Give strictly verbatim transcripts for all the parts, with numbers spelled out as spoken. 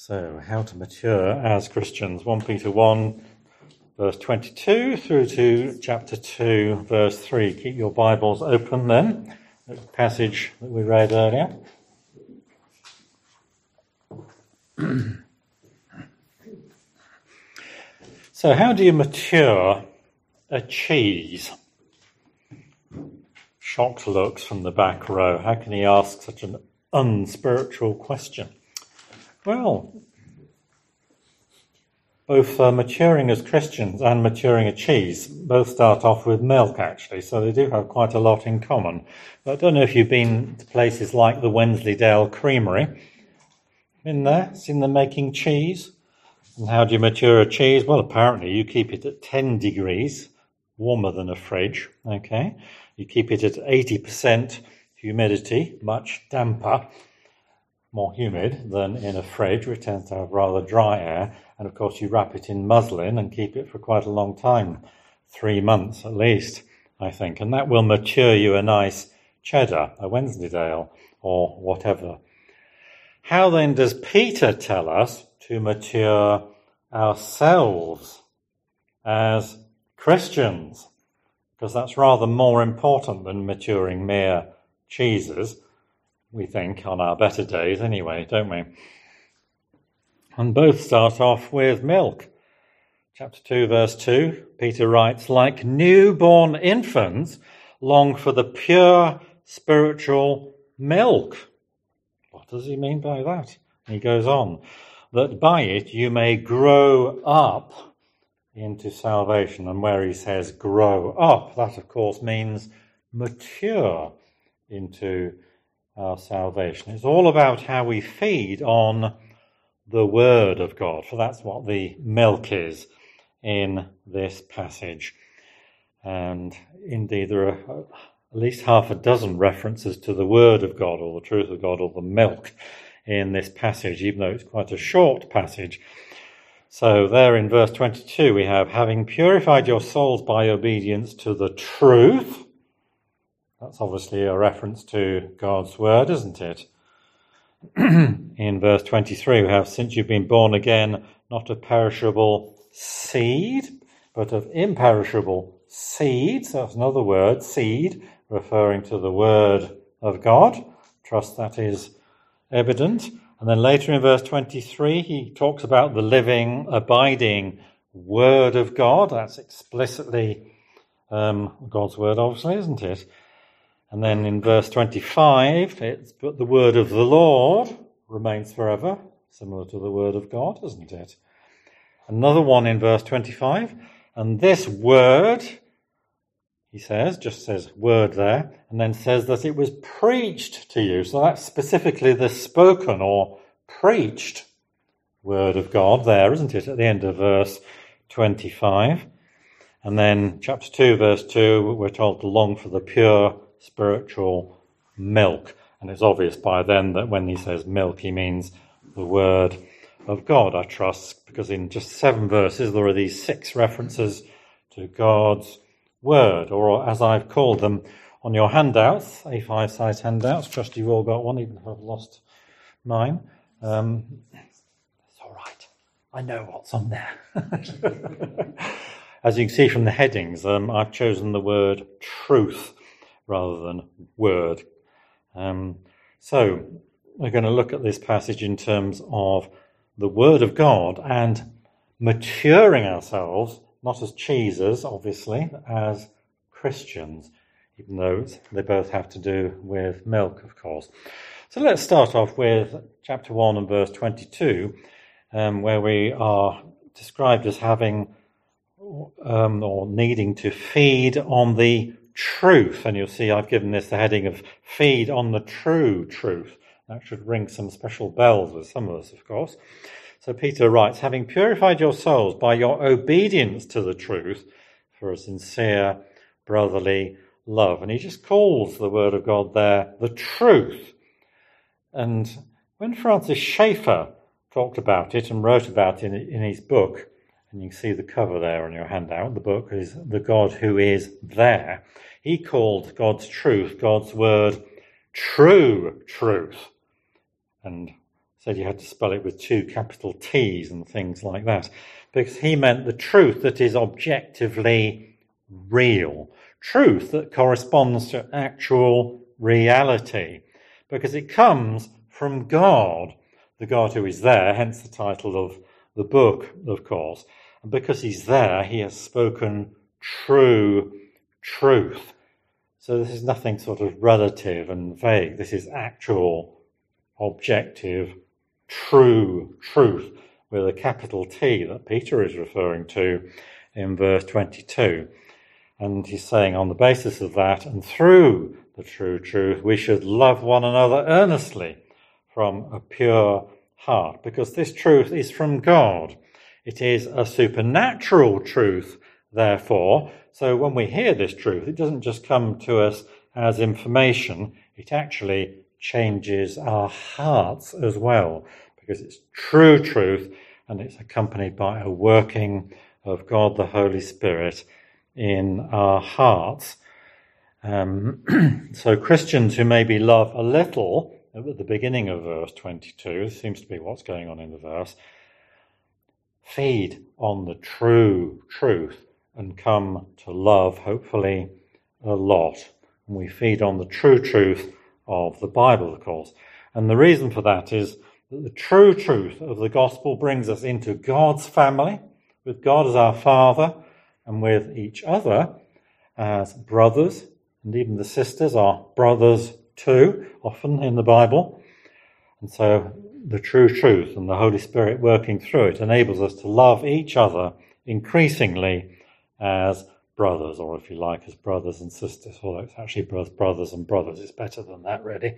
So, how to mature as Christians. First Peter one, verse twenty-two through to chapter two, verse three. Keep your Bibles open then. The passage that we read earlier. So, how do you mature a cheese? Shocked looks from the back row. How can he ask such an unspiritual question? Well, both uh, maturing as Christians and maturing a cheese both start off with milk, actually, so they do have quite a lot in common. But I don't know if you've been to places like the Wensleydale Creamery. Been there? Seen them making cheese? And how do you mature a cheese? Well, apparently you keep it at ten degrees, warmer than a fridge, okay? You keep it at eighty percent humidity, much damper, more humid than in a fridge, which tends to have rather dry air. And of course you wrap it in muslin and keep it for quite a long time, three months at least, I think. And that will mature you a nice cheddar, a Wensleydale, or whatever. How then does Peter tell us to mature ourselves as Christians? Because that's rather more important than maturing mere cheeses, we think, on our better days anyway, don't we? And both start off with milk. Chapter two, verse two, Peter writes, like newborn infants, long for the pure spiritual milk. What does he mean by that? He goes on, that by it you may grow up into salvation. And where he says grow up, that of course means mature into our salvation. It's all about how we feed on the Word of God, for that's what the milk is in this passage. And indeed there are at least half a dozen references to the Word of God, or the truth of God, or the milk in this passage, even though it's quite a short passage. So there in verse twenty-two we have, having purified your souls by obedience to the truth. That's obviously a reference to God's Word, isn't it? In verse twenty-three we have, since you've been born again, not of perishable seed, but of imperishable seed. So that's another word, seed, referring to the Word of God. Trust that is evident. And then later in verse twenty-three he talks about the living, abiding Word of God. That's explicitly um, God's Word, obviously, isn't it? And then in verse twenty-five, it's, but the word of the Lord remains forever, similar to the word of God, isn't it? Another one in verse twenty-five, and this word, he says, just says word there, and then says that it was preached to you. So that's specifically the spoken or preached word of God there, isn't it, at the end of verse twenty-five. And then chapter two, verse two, we're told to long for the pure spiritual milk. And it's obvious by then that when he says milk, he means the Word of God, I trust, because in just seven verses there are these six references to God's Word, or as I've called them on your handouts, A five size handouts. Trust you've all got one, even if I've lost mine. Um, it's all right. I know what's on there. As you can see from the headings, um, I've chosen the word truth rather than word. Um, so we're going to look at this passage in terms of the Word of God and maturing ourselves, not as cheeses, obviously, as Christians, even though they both have to do with milk, of course. So let's start off with chapter one and verse twenty-two, um, where we are described as having um, or needing to feed on the truth. And you'll see I've given this the heading of feed on the true truth. That should ring some special bells with some of us, of course. So Peter writes, having purified your souls by your obedience to the truth for a sincere brotherly love. And he just calls the Word of God there the truth. And when Francis Schaeffer talked about it and wrote about it in, in his book, and you can see the cover there on your handout, the book is The God Who Is There. He called God's truth, God's Word, true truth. And said you had to spell it with two capital T's and things like that, because he meant the truth that is objectively real, truth that corresponds to actual reality, because it comes from God, the God who is there, hence the title of the book, of course. And because he's there, he has spoken true truth. So this is nothing sort of relative and vague. This is actual, objective, true truth with a capital T that Peter is referring to in verse twenty-two. And he's saying on the basis of that and through the true truth, we should love one another earnestly from a pure heart, because this truth is from God. It is a supernatural truth, therefore. So when we hear this truth, it doesn't just come to us as information, it actually changes our hearts as well, because it's true truth and it's accompanied by a working of God the Holy Spirit in our hearts. Um, so Christians who maybe love a little, at the beginning of verse twenty-two, seems to be what's going on in the verse, feed on the true truth and come to love, hopefully, a lot. And we feed on the true truth of the Bible, of course. And the reason for that is that the true truth of the gospel brings us into God's family, with God as our Father, and with each other as brothers, and even the sisters are brothers too, often in the Bible. And so the true truth and the Holy Spirit working through it enables us to love each other increasingly as brothers, or if you like, as brothers and sisters, although it's actually both brothers and brothers. It's better than that, really.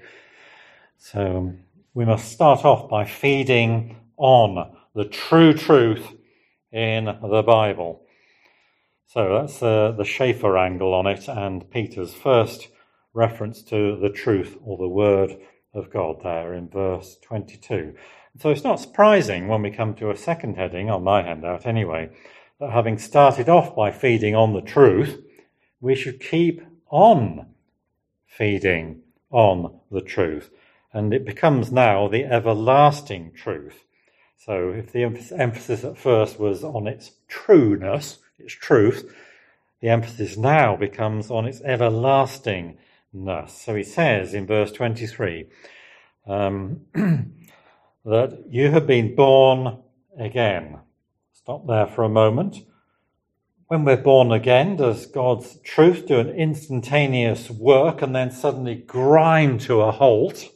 So we must start off by feeding on the true truth in the Bible. So that's uh, the Schaeffer angle on it, and Peter's first reference to the truth or the word of God there in verse twenty-two. So it's not surprising when we come to a second heading, on my handout anyway, that having started off by feeding on the truth, we should keep on feeding on the truth. And it becomes now the everlasting truth. So if the emphasis at first was on its trueness, its truth, the emphasis now becomes on its everlastingness. So he says in verse twenty-three um, that you have been born again. Stop there for a moment. When we're born again, does God's truth do an instantaneous work and then suddenly grind to a halt?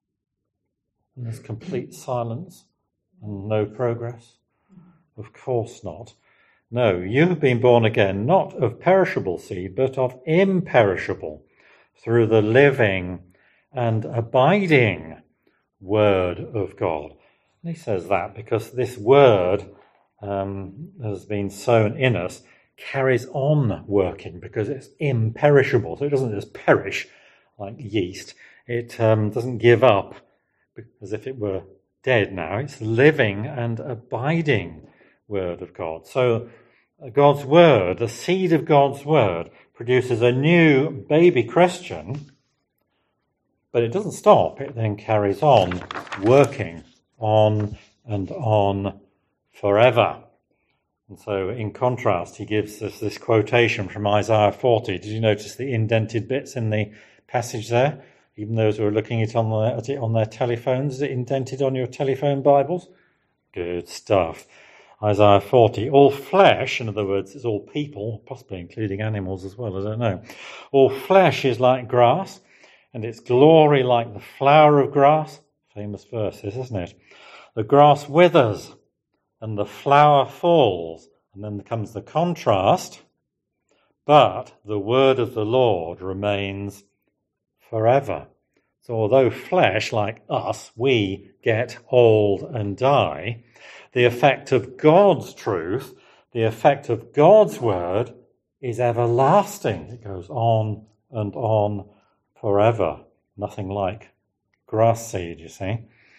And there's complete silence and no progress? Of course not. No, you have been born again, not of perishable seed, but of imperishable, through the living and abiding word of God. And he says that because this word um, has been sown in us, carries on working because it's imperishable. So it doesn't just perish like yeast. It um, doesn't give up as if it were dead now. It's living and abiding word of God. So God's word, the seed of God's word, produces a new baby Christian, but it doesn't stop. It then carries on working on and on forever. And so in contrast, he gives us this quotation from Isaiah forty. Did you notice the indented bits in the passage there? Even those who are looking at it on their, at it on their telephones, is it indented on your telephone Bibles? Good stuff. Isaiah forty, all flesh, in other words, it's all people, possibly including animals as well, I don't know. All flesh is like grass, and its glory like the flower of grass. Famous verses, isn't it? The grass withers, and the flower falls. And then comes the contrast. But the word of the Lord remains forever. So although flesh, like us, we get old and die, the effect of God's truth, the effect of God's word is everlasting. It goes on and on forever. Nothing like grass seed, you see.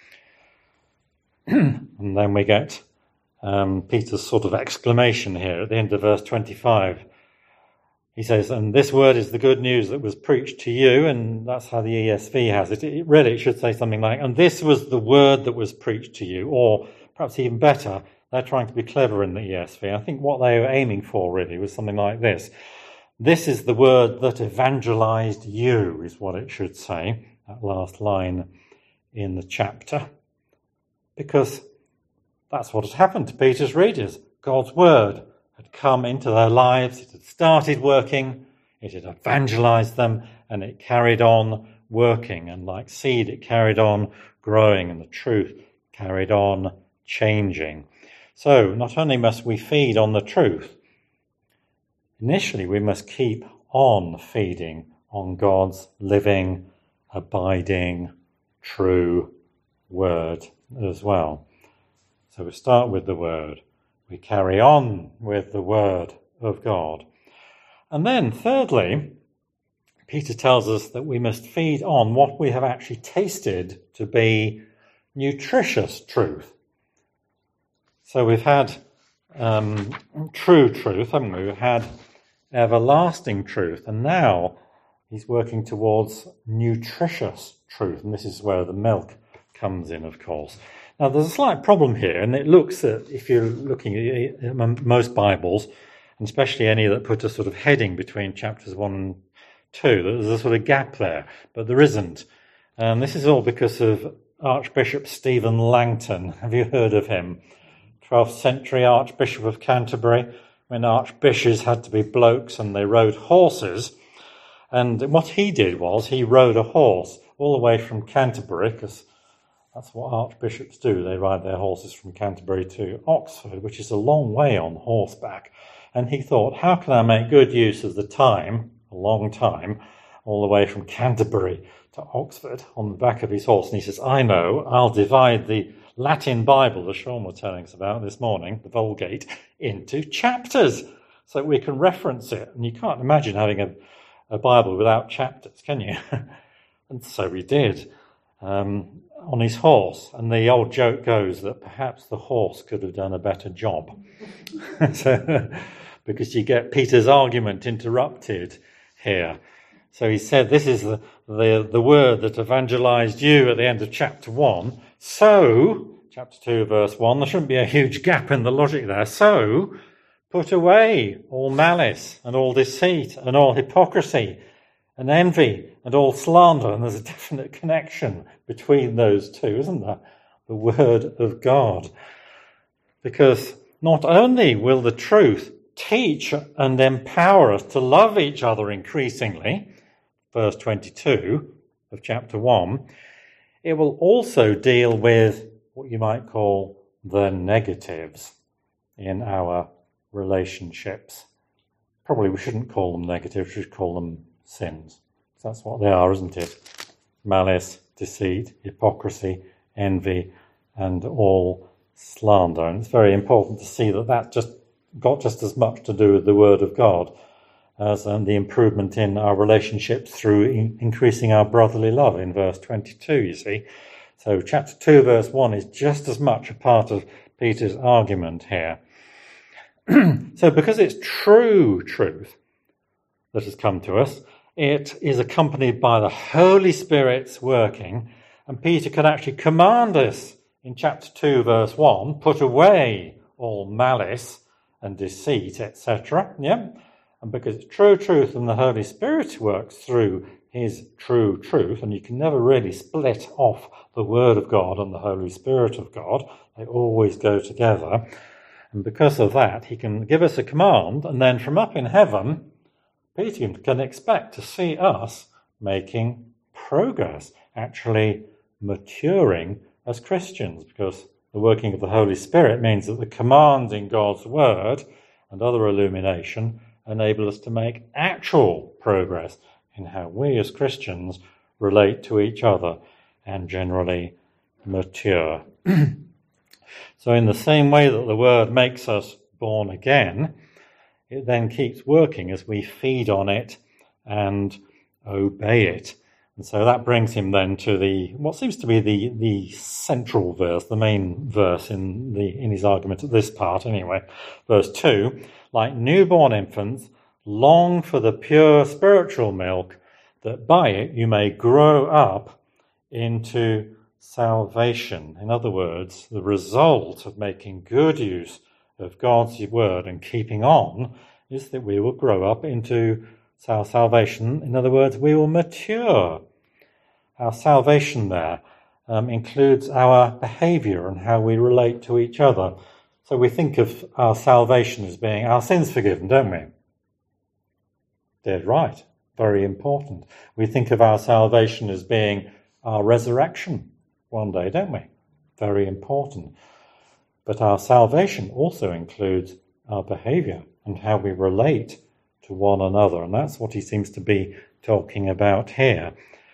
And then we get um, Peter's sort of exclamation here at the end of verse twenty-five. He says, and this word is the good news that was preached to you, and that's how the E S V has it. It really, it should say something like, and this was the word that was preached to you, or perhaps even better, they're trying to be clever in the E S V. I think what they were aiming for really was something like this. This is the word that evangelized you, is what it should say, that last line in the chapter. Because that's what had happened to Peter's readers. God's word had come into their lives, it had started working, it had evangelized them, and it carried on working. And like seed, it carried on growing, and the truth carried on changing. So not only must we feed on the truth, initially we must keep on feeding on God's living, abiding, true word as well. So we start with the word. We carry on with the word of God. And then thirdly, Peter tells us that we must feed on what we have actually tasted to be nutritious truth. So we've had um, true truth, haven't we? We've had everlasting truth, and now he's working towards nutritious truth, and this is where the milk comes in, of course. Now, there's a slight problem here, and it looks at, if you're looking at most Bibles, and especially any that put a sort of heading between chapters one and two, there's a sort of gap there, but there isn't. And this is all because of Archbishop Stephen Langton. Have you heard of him? twelfth century Archbishop of Canterbury, when archbishops had to be blokes and they rode horses. And what he did was he rode a horse all the way from Canterbury, because that's what archbishops do. They ride their horses from Canterbury to Oxford, which is a long way on horseback. And he thought, how can I make good use of the time, a long time, all the way from Canterbury to Oxford on the back of his horse? And he says, I know, I'll divide the Latin Bible, that Sean was telling us about this morning, the Vulgate, into chapters so we can reference it. And you can't imagine having a, a Bible without chapters, can you? And so he did. Um, on his horse, and the old joke goes that perhaps the horse could have done a better job. So, because you get Peter's argument interrupted here. So he said, this is the, the, the word that evangelized you at the end of chapter one. So, chapter two, verse one, there shouldn't be a huge gap in the logic there. So, put away all malice and all deceit and all hypocrisy and envy and all slander. And there's a definite connection between those two, isn't there? The word of God. Because not only will the truth teach and empower us to love each other increasingly, verse twenty-two of chapter one, it will also deal with what you might call the negatives in our relationships. Probably we shouldn't call them negatives, we should call them sins. That's what they are, isn't it? Malice, deceit, hypocrisy, envy, and all slander. And it's very important to see that that just got just as much to do with the Word of God as um, the improvement in our relationships through in- increasing our brotherly love in verse twenty-two, you see. So chapter two, verse one is just as much a part of Peter's argument here. So because it's true truth that has come to us, it is accompanied by the Holy Spirit's working, and Peter can actually command us in chapter two, verse one, put away all malice and deceit, et cetera. Yeah? And because it's true truth and the Holy Spirit works through his true truth, and you can never really split off the Word of God and the Holy Spirit of God. They always go together. And because of that, he can give us a command, and then from up in heaven, Peter can expect to see us making progress, actually maturing as Christians, because the working of the Holy Spirit means that the commands in God's Word and other illumination enable us to make actual progress in how we as Christians relate to each other and generally mature. So in the same way that the Word makes us born again, it then keeps working as we feed on it and obey it. And so that brings him then to the what seems to be the, the central verse, the main verse in the in his argument at this part anyway. Verse two, like newborn infants, long for the pure spiritual milk, that by it you may grow up into salvation. In other words, the result of making good use of God's word and keeping on is that we will grow up into our salvation. In other words, we will mature. Our salvation there um, includes our behaviour and how we relate to each other. So we think of our salvation as being our sins forgiven, don't we? Dead right. Very important. We think of our salvation as being our resurrection one day, don't we? Very important. But our salvation also includes our behaviour and how we relate to one another. And that's what he seems to be talking about here.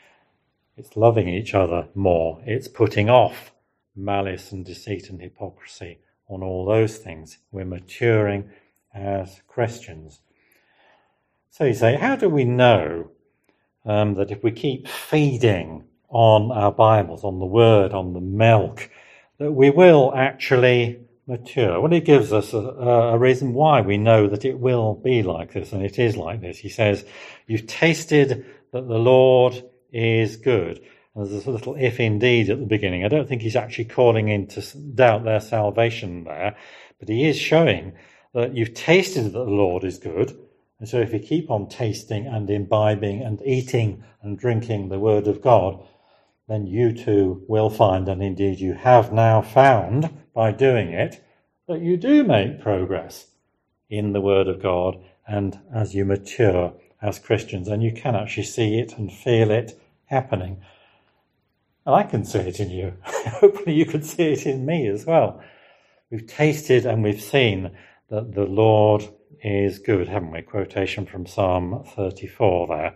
It's loving each other more. It's putting off malice and deceit and hypocrisy on all those things. We're maturing as Christians. So you say, how do we know um, that if we keep feeding on our Bibles, on the Word, on the milk, that we will actually mature? Well, he gives us a, a reason why we know that it will be like this, and it is like this. He says, you've tasted that the Lord is good. And there's a little if indeed at the beginning. I don't think he's actually calling into doubt their salvation there, but he is showing that you've tasted that the Lord is good. And so if you keep on tasting and imbibing and eating and drinking the Word of God, then you too will find, and indeed you have now found by doing it, that you do make progress in the Word of God and as you mature as Christians. And you can actually see it and feel it happening. And I can see it in you. Hopefully you can see it in me as well. We've tasted and we've seen that the Lord is good, haven't we? Quotation from Psalm thirty-four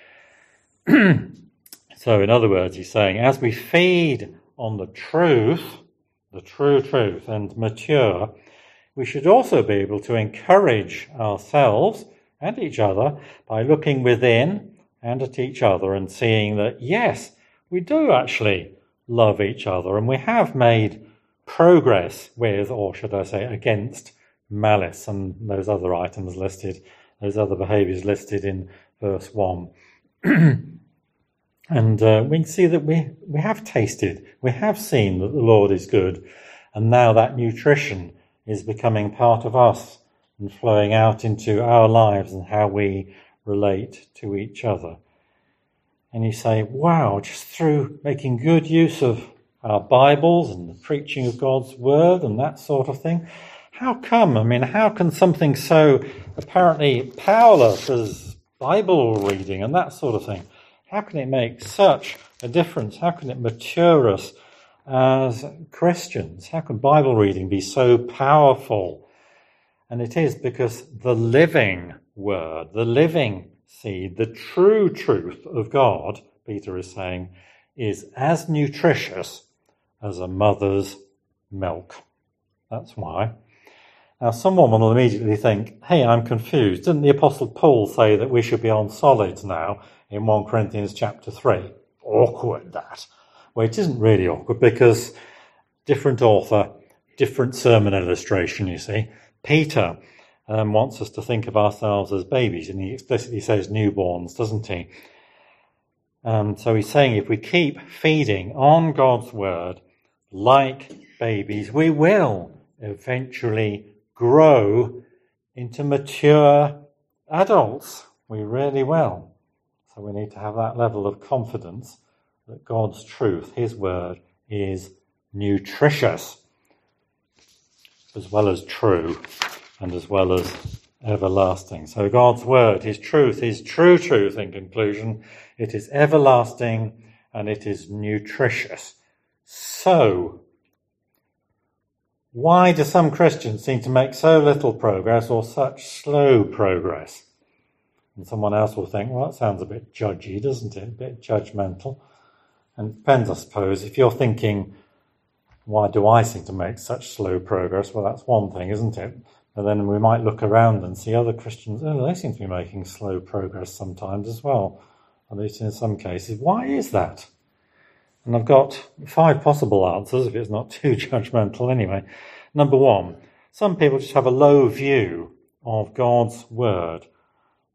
there. So in other words, he's saying, as we feed on the truth, the true truth, and mature, we should also be able to encourage ourselves and each other by looking within and at each other and seeing that, yes, we do actually love each other and we have made progress with, or should I say, against malice and those other items listed, those other behaviours listed in verse one. And uh, we can see that we, we have tasted, we have seen that the Lord is good, and now that nutrition is becoming part of us and flowing out into our lives and how we relate to each other. And you say, wow, just through making good use of our Bibles and the preaching of God's Word and that sort of thing, how come? I mean, how can something so apparently powerless as Bible reading and that sort of thing, how can it make such a difference? How can it mature us as Christians? How can Bible reading be so powerful? And it is because the living Word, the living seed, the true truth of God, Peter is saying, is as nutritious as a mother's milk. That's why. Now, someone will immediately think, hey, I'm confused. Didn't the Apostle Paul say that we should be on solids now in First Corinthians chapter three? Awkward, that. Well, it isn't really awkward because different author, different sermon illustration, you see. Peter um, wants us to think of ourselves as babies, and he explicitly says newborns, doesn't he? Um, so he's saying if we keep feeding on God's Word like babies, we will eventually grow into mature adults. We really will. So we need to have that level of confidence that God's truth, His Word, is nutritious, as well as true, and as well as everlasting. So God's Word, His truth, is true truth in conclusion. It is everlasting and it is nutritious. So, why do some Christians seem to make so little progress or such slow progress? And someone else will think, well, that sounds a bit judgy, doesn't it? A bit judgmental. And it depends, I suppose. If you're thinking, why do I seem to make such slow progress? Well, that's one thing, isn't it? And then we might look around and see other Christians, oh, they seem to be making slow progress sometimes as well, at least in some cases. Why is that? And I've got five possible answers, if it's not too judgmental anyway. Number one, some people just have a low view of God's Word.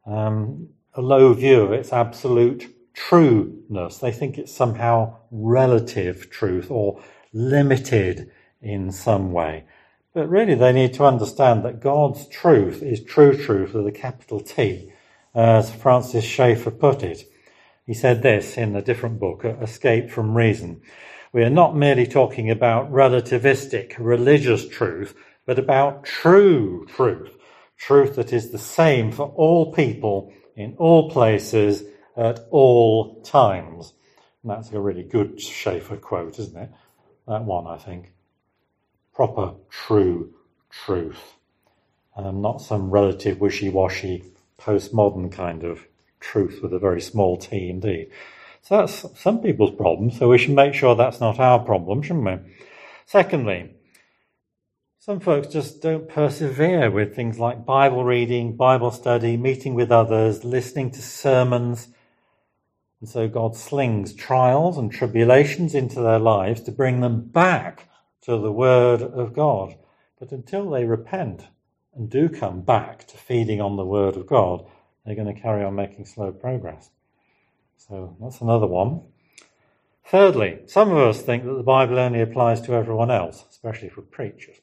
um, a low view of its absolute trueness. They think it's somehow relative truth or limited in some way. But really they need to understand that God's truth is true truth with a capital T, as Francis Schaeffer put it. He said this in a different book, Escape from Reason. We are not merely talking about relativistic religious truth, but about true truth. Truth that is the same for all people, in all places, at all times. And that's a really good Schaeffer quote, isn't it? That one, I think. Proper, true truth. Um, not some relative, wishy-washy, postmodern kind of truth with a very small t indeed. So that's some people's problem, so we should make sure that's not our problem, shouldn't we? Secondly, some folks just don't persevere with things like Bible reading, Bible study, meeting with others, listening to sermons. And so God slings trials and tribulations into their lives to bring them back to the Word of God. But until they repent and do come back to feeding on the Word of God, they're going to carry on making slow progress. So that's another one. Thirdly, some of us think that the Bible only applies to everyone else, especially for preachers.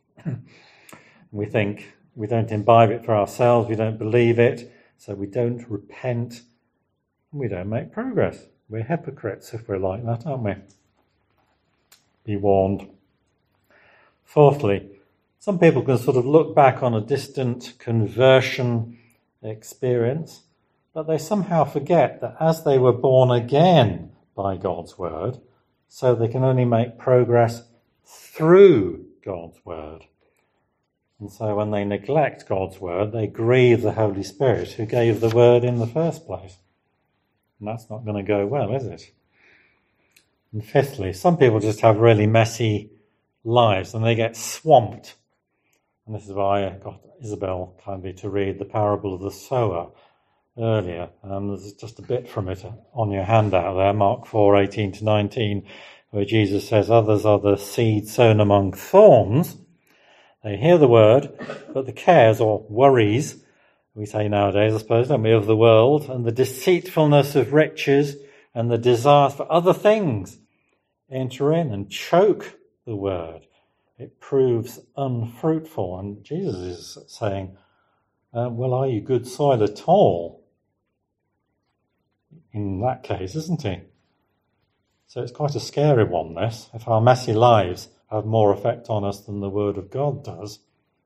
We think we don't imbibe it for ourselves, we don't believe it, so we don't repent, and we don't make progress. We're hypocrites if we're like that, aren't we? Be warned. Fourthly, some people can sort of look back on a distant conversion experience, but they somehow forget that as they were born again by God's word, so they can only make progress through God's word. And so when they neglect God's word, they grieve the Holy Spirit who gave the word in the first place. And that's not going to go well, is it? And fifthly, some people just have really messy lives and they get swamped. And this is why I got Isabel kindly to read the parable of the sower earlier. Um, there's just a bit from it on your handout there, Mark four, eighteen to nineteen, where Jesus says, others are the seed sown among thorns. They hear the word, but the cares or worries, we say nowadays, I suppose, don't we, of the world, and the deceitfulness of riches and the desires for other things enter in and choke the word. It proves unfruitful. And Jesus is saying, uh, well, are you good soil at all? In that case, isn't he? So it's quite a scary one, this. If our messy lives have more effect on us than the Word of God does,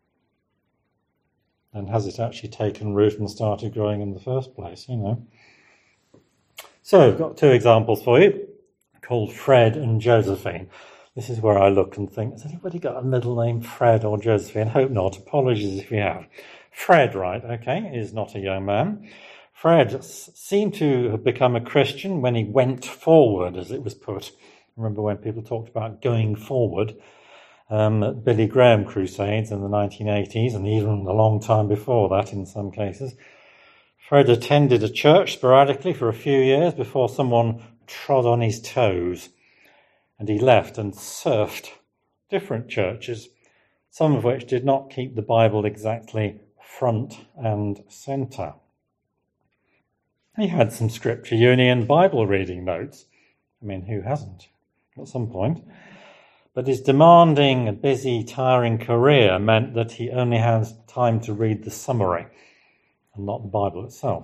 and has it actually taken root and started growing in the first place, you know? So I've got two examples for you, called Fred and Josephine. This is where I look and think, has anybody got a middle name Fred or Josephine? Hope not. Apologies if you have. Fred, right, okay, is not a young man. Fred seemed to have become a Christian when he went forward, as it was put. Remember when people talked about going forward um, at Billy Graham crusades in the nineteen eighties, and even a long time before that in some cases. Fred attended a church sporadically for a few years before someone trod on his toes, and he left and surfed different churches, some of which did not keep the Bible exactly front and centre. He had some Scripture Union Bible reading notes. I mean, who hasn't at some point? But his demanding, busy, tiring career meant that he only had time to read the summary and not the Bible itself.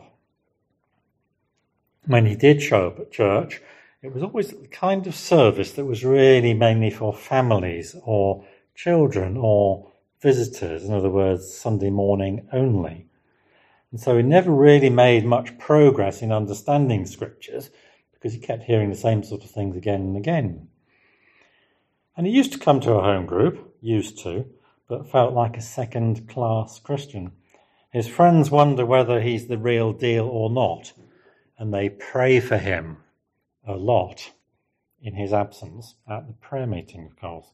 When he did show up at church, it was always the kind of service that was really mainly for families or children or visitors, in other words, Sunday morning only. And so he never really made much progress in understanding scriptures because he kept hearing the same sort of things again and again. And he used to come to a home group, used to, but felt like a second-class Christian. His friends wonder whether he's the real deal or not, and they pray for him a lot in his absence at the prayer meeting, of course.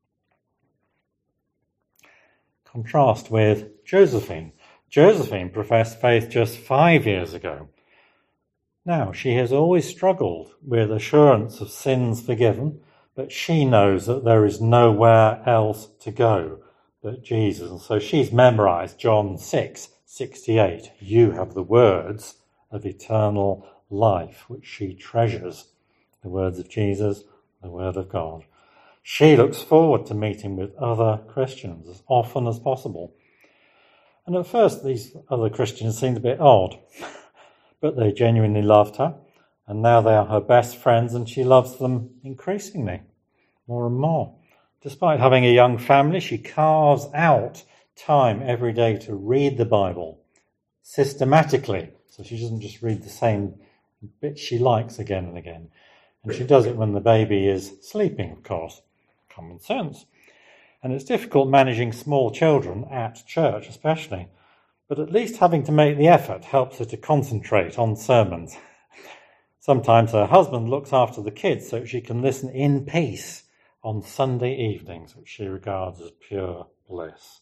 Contrast with Josephine. Josephine professed faith just five years ago. Now, she has always struggled with assurance of sins forgiven, but she knows that there is nowhere else to go but Jesus. And so she's memorized John six, sixty-eight, you have the words of eternal life, which she treasures. The words of Jesus, the word of God. She looks forward to meeting with other Christians as often as possible. And at first these other Christians seemed a bit odd, but they genuinely loved her, and now they are her best friends, and she loves them increasingly, more and more. Despite having a young family, she carves out time every day to read the Bible systematically, so she doesn't just read the same bits she likes again and again. And she does it when the baby is sleeping, of course. Common sense. And it's difficult managing small children at church, especially. But at least having to make the effort helps her to concentrate on sermons. Sometimes her husband looks after the kids so she can listen in peace on Sunday evenings, which she regards as pure bliss.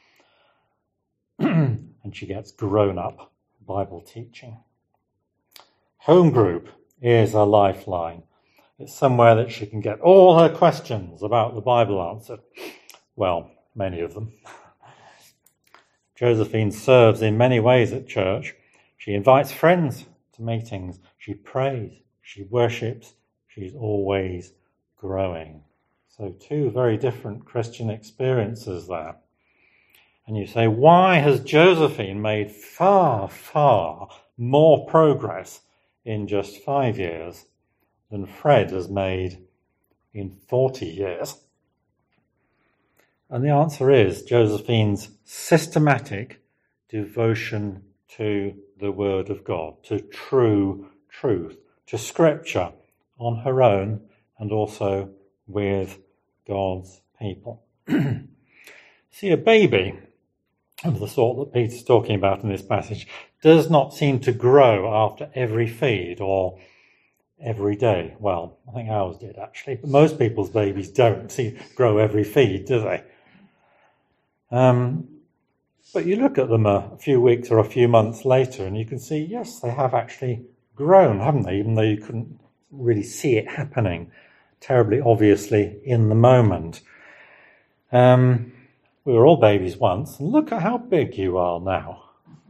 And she gets grown-up Bible teaching. Home group is a lifeline. It's somewhere that she can get all her questions about the Bible answered. Well, many of them. Josephine serves in many ways at church. She invites friends to meetings. She prays. She worships. She's always growing. So two very different Christian experiences there. And you say, why has Josephine made far, far more progress in just five years than Fred has made in forty years? And the answer is Josephine's systematic devotion to the Word of God, to true truth, to Scripture on her own and also with God's people. See, a baby of the sort that Peter's talking about in this passage does not seem to grow after every feed or every day. Well, I think ours did actually, but most people's babies don't see grow every feed, do they? Um, but you look at them a few weeks or a few months later and you can see, yes, they have actually grown, haven't they? Even though you couldn't really see it happening terribly obviously in the moment. Um, we were all babies once, and look at how big you are now.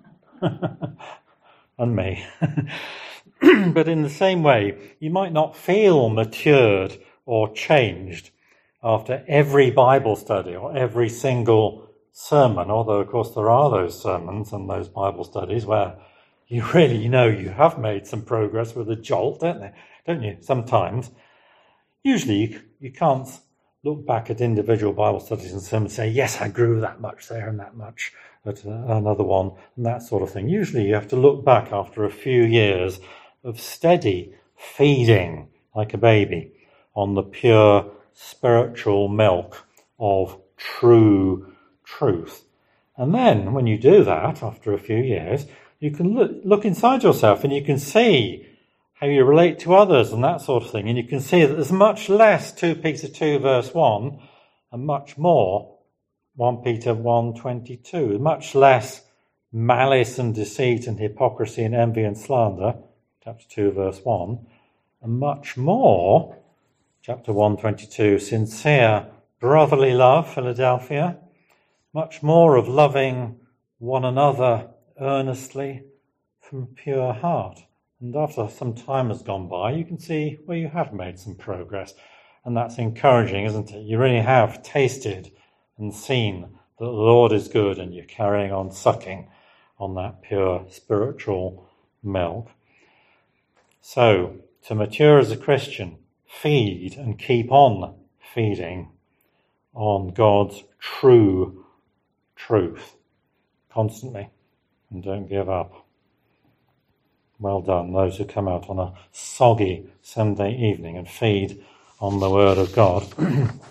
And me. But in the same way, you might not feel matured or changed after every Bible study or every single sermon, although of course there are those sermons and those Bible studies where you really know you have made some progress with a jolt, don't they? Don't you? Sometimes. Usually you, you can't look back at individual Bible studies and sermons and say, yes, I grew that much there and that much at another one and that sort of thing. Usually you have to look back after a few years of steady feeding like a baby on the pure spiritual milk of true truth. And then when you do that after a few years, you can look, look inside yourself and you can see how you relate to others and that sort of thing. And you can see that there's much less two Peter two verse one and much more First Peter one twenty-two. Much less malice and deceit and hypocrisy and envy and slander, chapter two verse one, and much more, chapter one twenty-two, sincere brotherly love, Philadelphia, much more of loving one another earnestly from pure heart. And after some time has gone by, you can see where you have made some progress. And that's encouraging, isn't it? You really have tasted and seen that the Lord is good and you're carrying on sucking on that pure spiritual milk. So, to mature as a Christian, feed and keep on feeding on God's true truth constantly, and don't give up. Well done, those who come out on a soggy Sunday evening and feed on the Word of God.